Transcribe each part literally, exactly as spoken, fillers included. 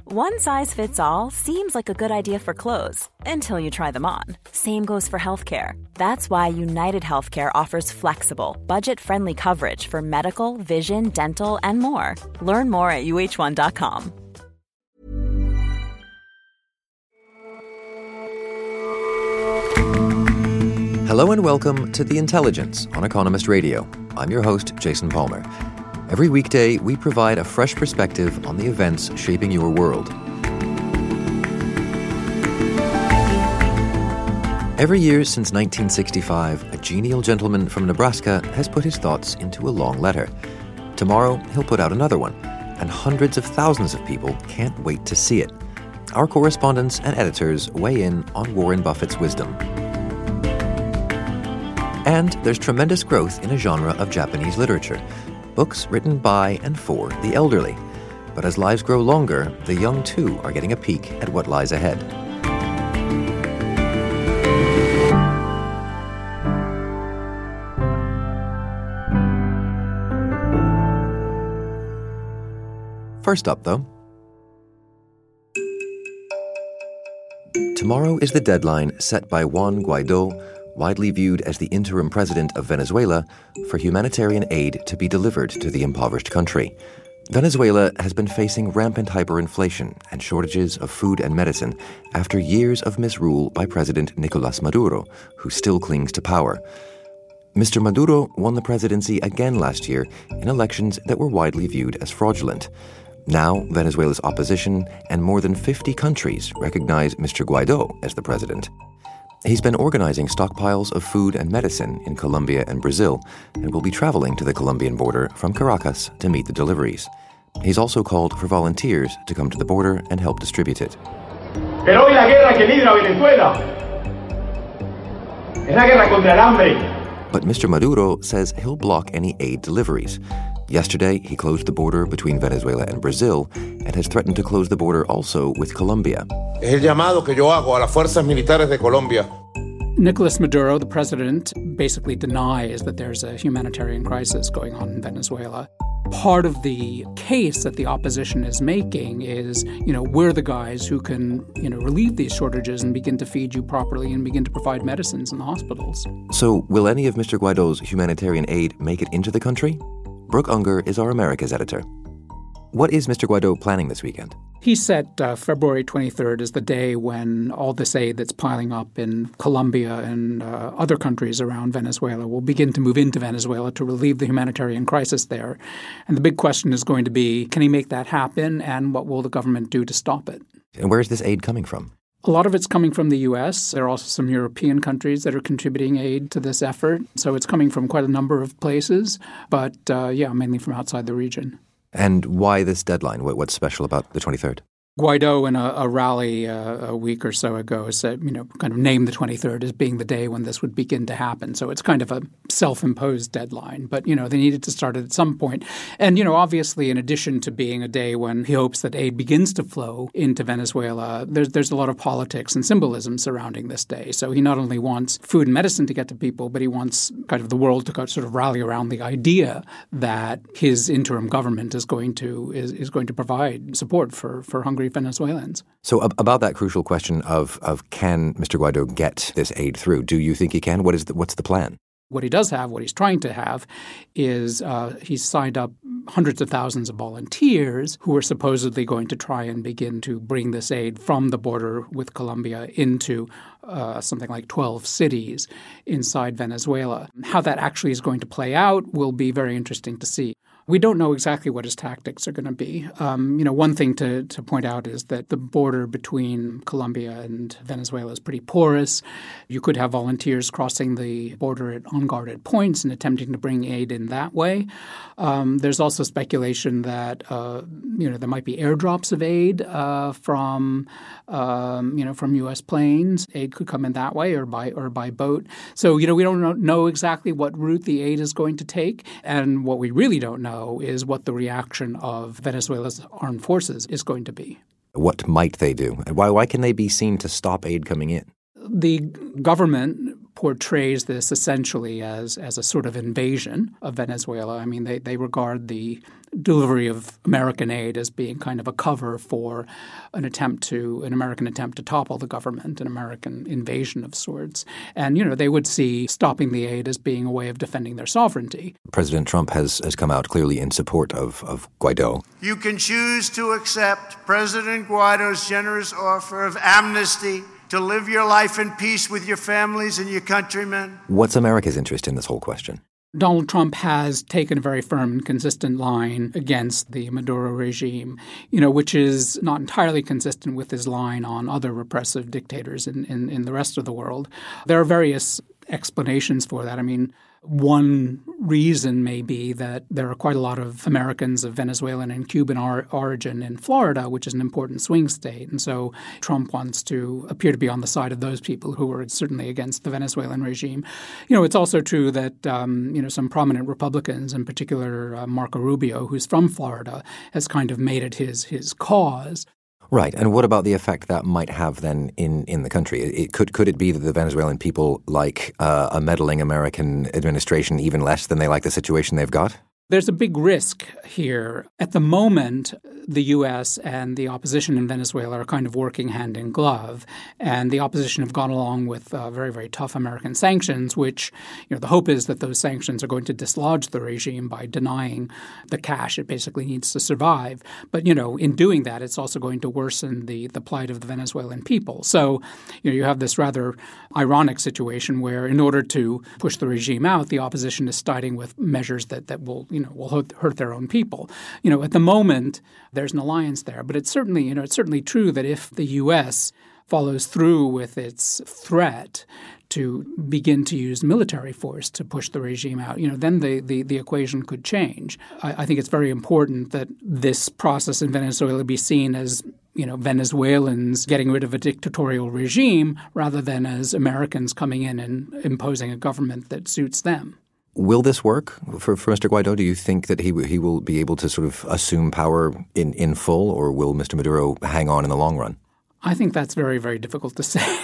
One size fits all seems like a good idea for clothes until you try them on. Same goes for healthcare. That's why United Healthcare offers flexible, budget-friendly coverage for medical, vision, dental, and more. Learn more at U H one dot com. Hello and welcome to The Intelligence on Economist Radio. I'm your host, Jason Palmer. Every weekday, we provide a fresh perspective on the events shaping your world. Every year since nineteen sixty-five, a genial gentleman from Nebraska has put his thoughts into a long letter. Tomorrow, he'll put out another one, and hundreds of thousands of people can't wait to see it. Our correspondents and editors weigh in on Warren Buffett's wisdom. And there's tremendous growth in a genre of Japanese literature. Books written by and for the elderly. But as lives grow longer, the young too are getting a peek at what lies ahead. First up, though, tomorrow is the deadline set by Juan Guaidó, widely viewed as the interim president of Venezuela, for humanitarian aid to be delivered to the impoverished country. Venezuela has been facing rampant hyperinflation and shortages of food and medicine after years of misrule by President Nicolás Maduro, who still clings to power. Mister Maduro won the presidency again last year in elections that were widely viewed as fraudulent. Now, Venezuela's opposition and more than fifty countries recognize Mister Guaidó as the president. He's been organizing stockpiles of food and medicine in Colombia and Brazil and will be traveling to the Colombian border from Caracas to meet the deliveries. He's also called for volunteers to come to the border and help distribute it. Pero hoy la guerra que libra Venezuela es la guerra contra el hambre. But Mister Maduro says he'll block any aid deliveries. Yesterday, he closed the border between Venezuela and Brazil and has threatened to close the border also with Colombia. Es el llamado que yo hago a las fuerzas militares de Colombia. Nicolás Maduro, the president, basically denies that there's a humanitarian crisis going on in Venezuela. Part of the case that the opposition is making is, you know, we're the guys who can, you know, relieve these shortages and begin to feed you properly and begin to provide medicines in the hospitals. So will any of Mister Guaidó's humanitarian aid make it into the country? Brooke Unger is our Americas editor. What is Mister Guaidó planning this weekend? He set uh, February twenty-third as the day when all this aid that's piling up in Colombia and uh, other countries around Venezuela will begin to move into Venezuela to relieve the humanitarian crisis there. And the big question is going to be, can he make that happen, and what will the government do to stop it? And where is this aid coming from? A lot of it's coming from the U S. There are also some European countries that are contributing aid to this effort. So it's coming from quite a number of places, but uh, yeah, mainly from outside the region. And why this deadline? What's special about the twenty-third? Guaidó, in a, a rally uh, a week or so ago, said, you know, kind of named the twenty-third as being the day when this would begin to happen. So it's kind of a self-imposed deadline. But, you know, they needed to start it at some point. And, you know, obviously, in addition to being a day when he hopes that aid begins to flow into Venezuela, there's, there's a lot of politics and symbolism surrounding this day. So he not only wants food and medicine to get to people, but he wants kind of the world to sort of rally around the idea that his interim government is going to is, is going to provide support for, for hungry Venezuelans. So ab- about that crucial question of of can Mister Guaidó get this aid through? Do you think he can? What is the, what's the plan? What he does have, what he's trying to have, is uh, he's signed up hundreds of thousands of volunteers who are supposedly going to try and begin to bring this aid from the border with Colombia into uh, something like twelve cities inside Venezuela. How that actually is going to play out will be very interesting to see. We don't know exactly what his tactics are going to be. Um, you know, one thing to, to point out is that the border between Colombia and Venezuela is pretty porous. You could have volunteers crossing the border at unguarded points and attempting to bring aid in that way. Um, there's also speculation that, uh, you know, there might be airdrops of aid uh, from, um, you know, from U S planes. Aid could come in that way or by or by boat. So, you know, we don't know, know exactly what route the aid is going to take. And what we really don't know is what the reaction of Venezuela's armed forces is going to be. What might they do? Why, why can they be seen to stop aid coming in? The government portrays this essentially as, as a sort of invasion of Venezuela. I mean, they, they regard the delivery of American aid as being kind of a cover for an attempt to, an American attempt to topple the government, an American invasion of sorts. And, you know, they would see stopping the aid as being a way of defending their sovereignty. President Trump has, has come out clearly in support of, of Guaido. You can choose to accept President Guaido's generous offer of amnesty to live your life in peace with your families and your countrymen. What's America's interest in this whole question? Donald Trump has taken a very firm and consistent line against the Maduro regime, you know, which is not entirely consistent with his line on other repressive dictators in, in, in the rest of the world. There are various explanations for that. I mean, one reason may be that there are quite a lot of Americans of Venezuelan and Cuban or- origin in Florida, which is an important swing state. And so Trump wants to appear to be on the side of those people who are certainly against the Venezuelan regime. You know, it's also true that, um, you know, some prominent Republicans, in particular uh, Marco Rubio, who's from Florida, has kind of made it his his cause. Right. And what about the effect that might have then in, in the country? It, could could it be that the Venezuelan people like uh, a meddling American administration even less than they like the situation they've got? There's a big risk here. At the moment, the U S and the opposition in Venezuela are kind of working hand in glove, and the opposition have gone along with uh, very, very tough American sanctions, which, you know, the hope is that those sanctions are going to dislodge the regime by denying the cash it basically needs to survive. But, you know, in doing that, it's also going to worsen the, the plight of the Venezuelan people. So, you know, you have this rather ironic situation where in order to push the regime out, the opposition is starting with measures that, that will, you know, will hurt their own people. You know, at the moment, there's an alliance there. But it's certainly, you know, it's certainly true that if the U S follows through with its threat to begin to use military force to push the regime out, you know, then the, the, the equation could change. I, I think it's very important that this process in Venezuela be seen as, you know, Venezuelans getting rid of a dictatorial regime rather than as Americans coming in and imposing a government that suits them. Will this work for, for Mister Guaido? Do you think that he he will be able to sort of assume power in, in full, or will Mister Maduro hang on in the long run? I think that's very, very difficult to say.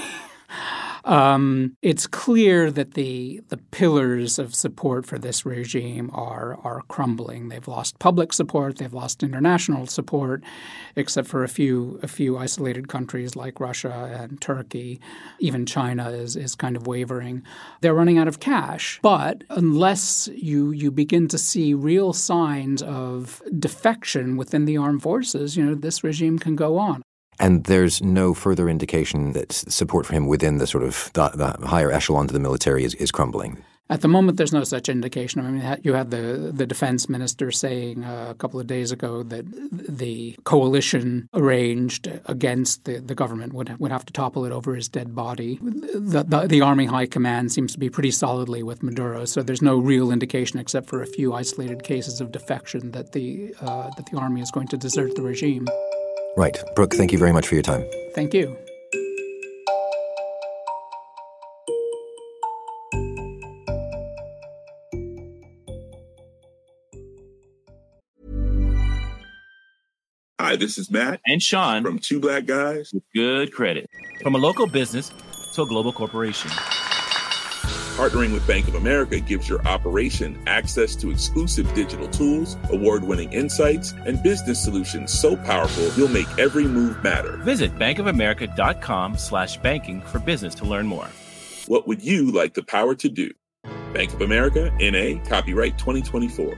Um, it's clear that the the pillars of support for this regime are are crumbling. They've lost public support. They've lost international support, except for a few a few isolated countries like Russia and Turkey. Even China is is kind of wavering. They're running out of cash. But unless you you begin to see real signs of defection within the armed forces, you know, this regime can go on. And there's no further indication that support for him within the sort of the, the higher echelons of the military is, is crumbling? At the moment, there's no such indication. I mean, you had the, the defense minister saying uh, a couple of days ago that the coalition arranged against the, the government would would have to topple it over his dead body. The, the, the Army High Command seems to be pretty solidly with Maduro, so there's no real indication except for a few isolated cases of defection that the uh, that the army is going to desert the regime. Right. Brooke, thank you very much for your time. Thank you. Hi, this is Matt and Sean from Two Black Guys with Good Credit. From a local business to a global corporation, partnering with Bank of America gives your operation access to exclusive digital tools, award-winning insights, and business solutions so powerful you'll make every move matter. Visit bankofamerica.com slash banking for business to learn more. What would you like the power to do? Bank of America, N A, copyright twenty twenty-four.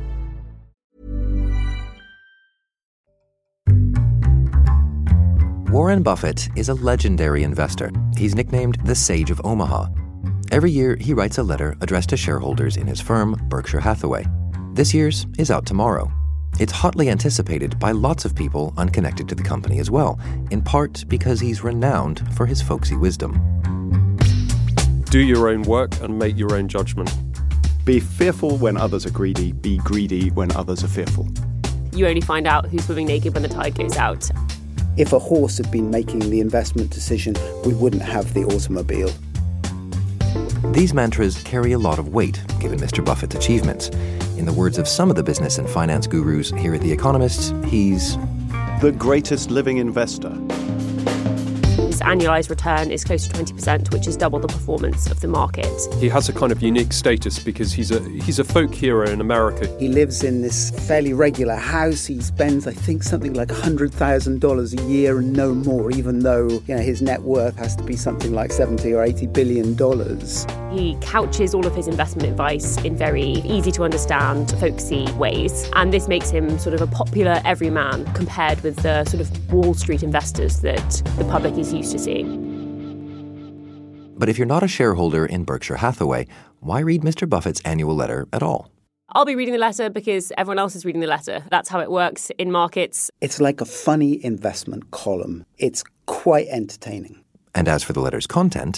Warren Buffett is a legendary investor. He's nicknamed the Sage of Omaha. Every year, he writes a letter addressed to shareholders in his firm, Berkshire Hathaway. This year's is out tomorrow. It's hotly anticipated by lots of people unconnected to the company as well, in part because he's renowned for his folksy wisdom. Do your own work and make your own judgment. Be fearful when others are greedy. Be greedy when others are fearful. You only find out who's swimming naked when the tide goes out. If a horse had been making the investment decision, we wouldn't have the automobile. These mantras carry a lot of weight, given Mister Buffett's achievements. In the words of some of the business and finance gurus here at The Economist, he's the greatest living investor. His annualised return is close to twenty percent, which is double the performance of the market. He has a kind of unique status because he's a he's a folk hero in America. He lives in this fairly regular house. He spends, I think, something like one hundred thousand dollars a year and no more, even though, you know, his net worth has to be something like seventy or eighty billion dollars. He couches all of his investment advice in very easy to understand, folksy ways. And this makes him sort of a popular everyman compared with the sort of Wall Street investors that the public is used to seeing. But if you're not a shareholder in Berkshire Hathaway, why read Mister Buffett's annual letter at all? I'll be reading the letter because everyone else is reading the letter. That's how it works in markets. It's like a funny investment column. It's quite entertaining. And as for the letter's content...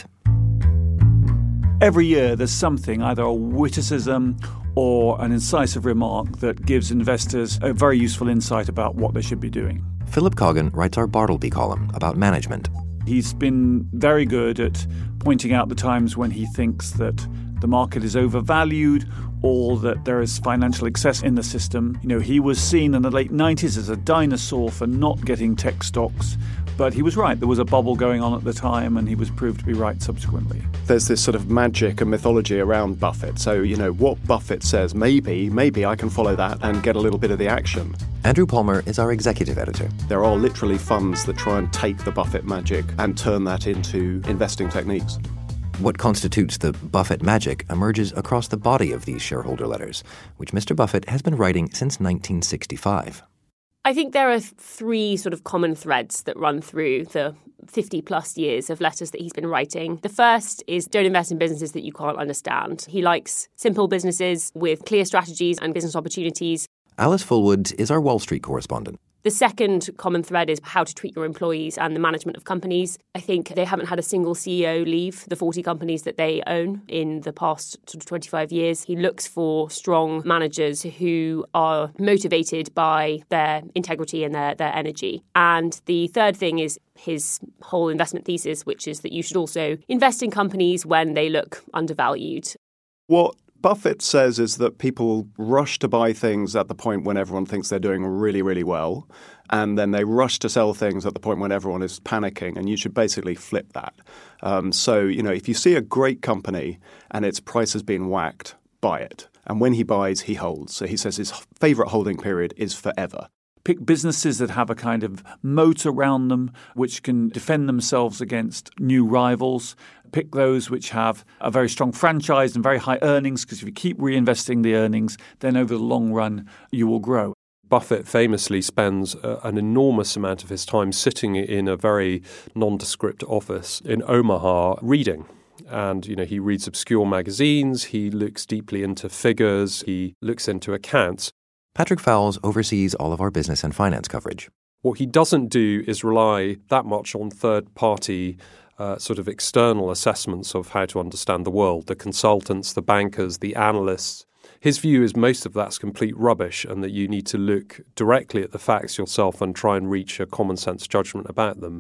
Every year there's something, either a witticism or an incisive remark that gives investors a very useful insight about what they should be doing. Philip Coggan writes our Bartleby column about management. He's been very good at pointing out the times when he thinks that the market is overvalued or that there is financial excess in the system. You know, he was seen in the late nineties as a dinosaur for not getting tech stocks, but he was right. There was a bubble going on at the time, and he was proved to be right subsequently. There's this sort of magic and mythology around Buffett. So, you know, what Buffett says, maybe, maybe I can follow that and get a little bit of the action. Andrew Palmer is our executive editor. There are literally funds that try and take the Buffett magic and turn that into investing techniques. What constitutes the Buffett magic emerges across the body of these shareholder letters, which Mister Buffett has been writing since nineteen sixty-five. I think there are three sort of common threads that run through the fifty plus years of letters that he's been writing. The first is don't invest in businesses that you can't understand. He likes simple businesses with clear strategies and business opportunities. Alice Fullwood is our Wall Street correspondent. The second common thread is how to treat your employees and the management of companies. I think they haven't had a single C E O leave the forty companies that they own in the past sort of twenty-five years. He looks for strong managers who are motivated by their integrity and their, their energy. And the third thing is his whole investment thesis, which is that you should also invest in companies when they look undervalued. What Buffett says is that people rush to buy things at the point when everyone thinks they're doing really, really well, and then they rush to sell things at the point when everyone is panicking, and you should basically flip that. Um, so, you know, if you see a great company and its price has been whacked, buy it. And when he buys, he holds. So he says his favourite holding period is forever. Pick businesses that have a kind of moat around them, which can defend themselves against new rivals. Pick those which have a very strong franchise and very high earnings, because if you keep reinvesting the earnings, then over the long run, you will grow. Buffett famously spends uh, an enormous amount of his time sitting in a very nondescript office in Omaha reading. And, you know, he reads obscure magazines, he looks deeply into figures, he looks into accounts. Patrick Fowles oversees all of our business and finance coverage. What he doesn't do is rely that much on third-party uh, sort of external assessments of how to understand the world, the consultants, the bankers, the analysts. His view is most of that's complete rubbish and that you need to look directly at the facts yourself and try and reach a common-sense judgment about them.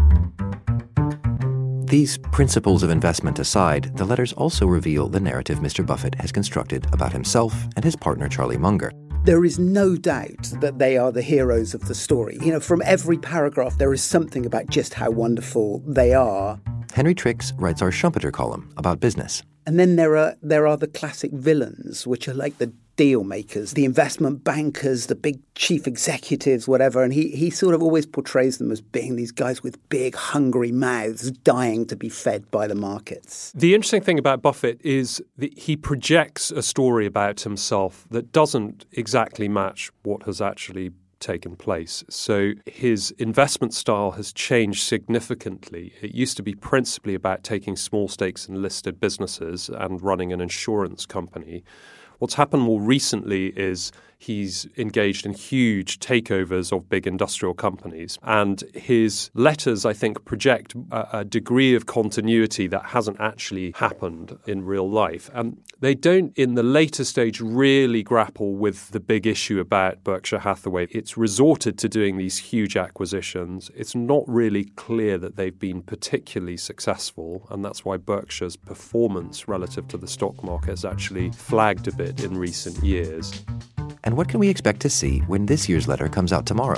These principles of investment aside, the letters also reveal the narrative Mister Buffett has constructed about himself and his partner Charlie Munger. There is no doubt that they are the heroes of the story. You know, from every paragraph, there is something about just how wonderful they are. Henry Tricks writes our Schumpeter column about business. And then there are there are the classic villains, which are like the deal makers, the investment bankers, the big chief executives, whatever. And he, he sort of always portrays them as being these guys with big, hungry mouths dying to be fed by the markets. The interesting thing about Buffett is that he projects a story about himself that doesn't exactly match what has actually taken place. So his investment style has changed significantly. It used to be principally about taking small stakes in listed businesses and running an insurance company. What's happened more recently is he's engaged in huge takeovers of big industrial companies. And his letters, I think, project a, a degree of continuity that hasn't actually happened in real life. And they don't, in the later stage, really grapple with the big issue about Berkshire Hathaway. It's resorted to doing these huge acquisitions. It's not really clear that they've been particularly successful. And that's why Berkshire's performance relative to the stock market has actually flagged a bit in recent years. And what can we expect to see when this year's letter comes out tomorrow?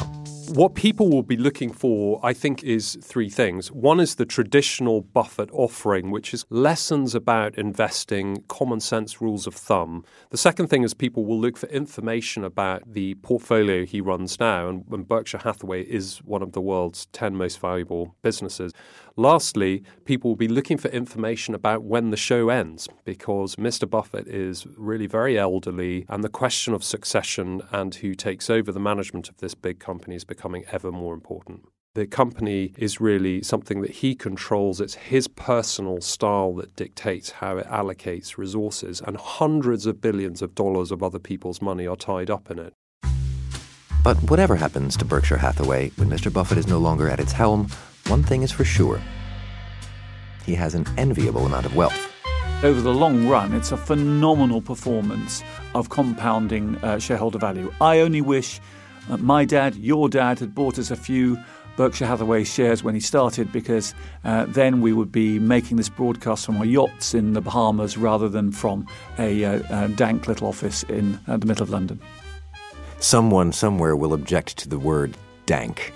What people will be looking for, I think, is three things. One is the traditional Buffett offering, which is lessons about investing, common sense rules of thumb. The second thing is people will look for information about the portfolio he runs now, and, and Berkshire Hathaway is one of the world's ten most valuable businesses. Lastly, people will be looking for information about when the show ends, because Mister Buffett is really very elderly, and the question of succession and who takes over the management of this big company is becoming ever more important. The company is really something that he controls. It's his personal style that dictates how it allocates resources, and hundreds of billions of dollars of other people's money are tied up in it. But whatever happens to Berkshire Hathaway when Mister Buffett is no longer at its helm, one thing is for sure. He has an enviable amount of wealth. Over the long run, it's a phenomenal performance of compounding uh, shareholder value. I only wish uh, my dad, your dad, had bought us a few Berkshire Hathaway shares when he started, because uh, then we would be making this broadcast from our yachts in the Bahamas rather than from a, uh, a dank little office in uh, the middle of London. Someone somewhere will object to the word dank.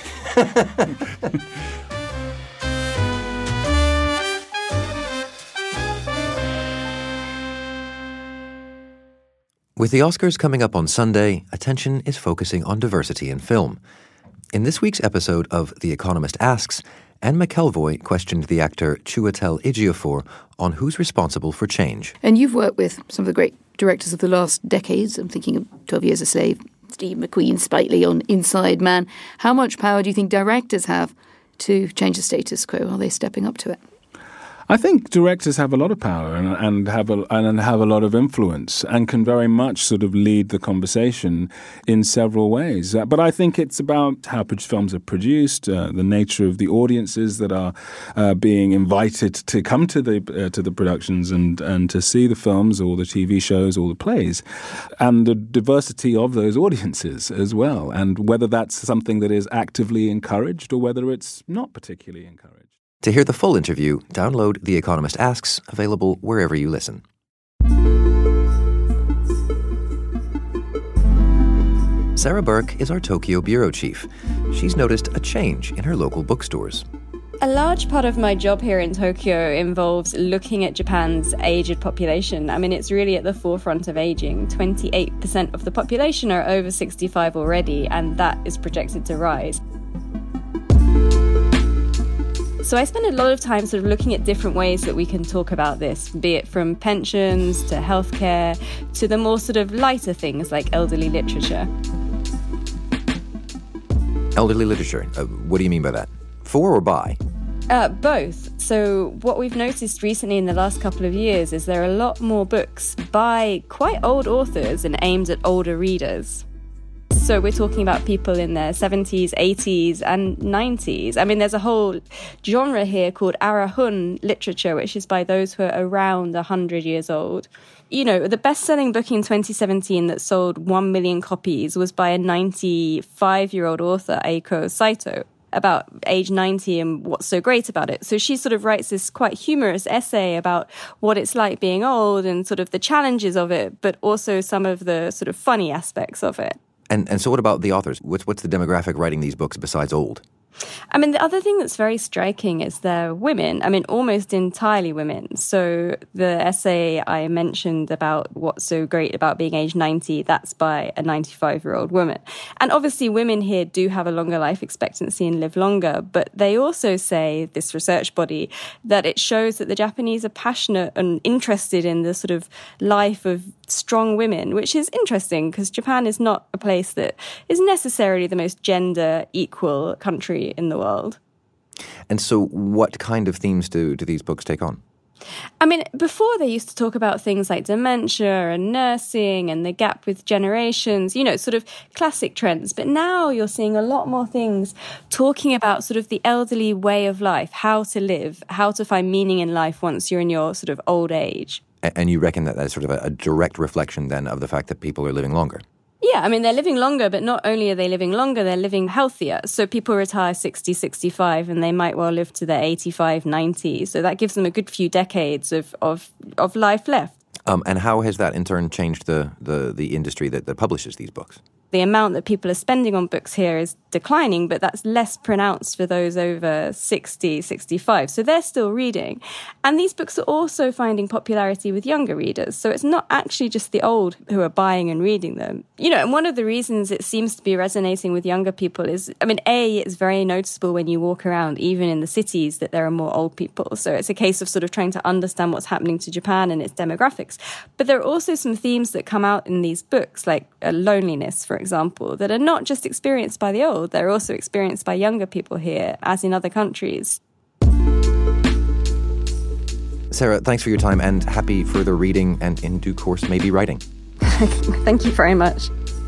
With the Oscars coming up on Sunday, attention is focusing on diversity in film. In this week's episode of The Economist Asks, Anne McElvoy questioned the actor Chiwetel Ejiofor on who's responsible for change. And you've worked with some of the great directors of the last decades. I'm thinking of twelve Years a Slave, Steve McQueen, Spike Lee on Inside Man. How much power do you think directors have to change the status quo? Are they stepping up to it? I think directors have a lot of power and, and have a and have a lot of influence and can very much sort of lead the conversation in several ways. Uh, but I think it's about how films are produced, uh, the nature of the audiences that are uh, being invited to come to the uh, to the productions and and to see the films or the T V shows or the plays, and the diversity of those audiences as well, and whether that's something that is actively encouraged or whether it's not particularly encouraged. To hear the full interview, download The Economist Asks, available wherever you listen. Sarah Burke is our Tokyo bureau chief. She's noticed a change in her local bookstores. A large part of my job here in Tokyo involves looking at Japan's aged population. I mean, it's really at the forefront of aging. twenty-eight percent of the population are over sixty-five already, and that is projected to rise. So I spend a lot of time sort of looking at different ways that we can talk about this, be it from pensions to healthcare to the more sort of lighter things like elderly literature. Elderly literature, uh, what do you mean by that? For or by? Uh, both. So what we've noticed recently in the last couple of years is there are a lot more books by quite old authors and aimed at older readers. So we're talking about people in their seventies, eighties and nineties. I mean, there's a whole genre here called Arahun literature, which is by those who are around one hundred years old. You know, the best-selling book in twenty seventeen that sold one million copies was by a ninety-five-year-old author, Eiko Saito, about age ninety and what's so great about it. So she sort of writes this quite humorous essay about what it's like being old and sort of the challenges of it, but also some of the sort of funny aspects of it. And and so what about the authors? What's what's the demographic writing these books besides old? I mean, the other thing that's very striking is they're women. I mean, almost entirely women. So the essay I mentioned about what's so great about being age ninety, that's by a ninety-five-year-old woman. And obviously women here do have a longer life expectancy and live longer, but they also say, this research body, that it shows that the Japanese are passionate and interested in the sort of life of strong women, which is interesting because Japan is not a place that is necessarily the most gender equal country in the world. And so what kind of themes do, do these books take on? I mean, before they used to talk about things like dementia and nursing and the gap with generations, you know, sort of classic trends. But now you're seeing a lot more things talking about sort of the elderly way of life, how to live, how to find meaning in life once you're in your sort of old age. And you reckon that that's sort of a, a direct reflection then of the fact that people are living longer? Yeah, I mean, they're living longer, but not only are they living longer, they're living healthier. So people retire sixty, sixty-five, and they might well live to their eighty-five, ninety. So that gives them a good few decades of, of, of life left. Um, and how has that in turn changed the, the, the industry that, that publishes these books? The amount that people are spending on books here is declining, but that's less pronounced for those over sixty, sixty-five. So they're still reading. And these books are also finding popularity with younger readers. So it's not actually just the old who are buying and reading them. You know, and one of the reasons it seems to be resonating with younger people is, I mean, A, it's very noticeable when you walk around, even in the cities, that there are more old people. So it's a case of sort of trying to understand what's happening to Japan and its demographics. But there are also some themes that come out in these books, like uh, loneliness, for example, that are not just experienced by the old, they're also experienced by younger people here, as in other countries. Sarah, thanks for your time and happy further reading and in due course maybe writing. Thank you very much.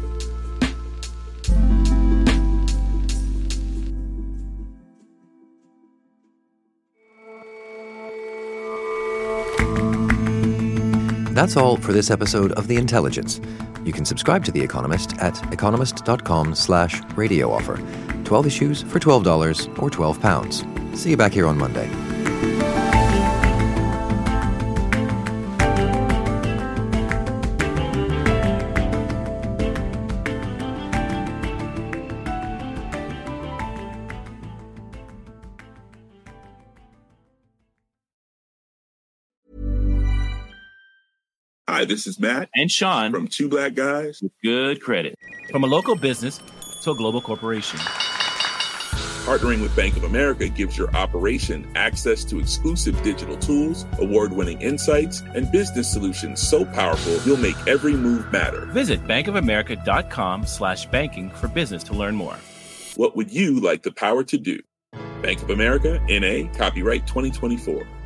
That's all for this episode of The Intelligence. You can subscribe to The Economist at economist.com slash radio offer. twelve issues for twelve dollars or twelve pounds. See you back here on Monday. Hi, this is Matt and Sean from Two Black Guys with Good Credit. From a local business to a global corporation, partnering with Bank of America gives your operation access to exclusive digital tools, award-winning insights, and business solutions so powerful you'll make every move matter. Visit bankofamerica.com slash banking for business to learn more. What would you like the power to do? Bank of America, N A, copyright twenty twenty-four.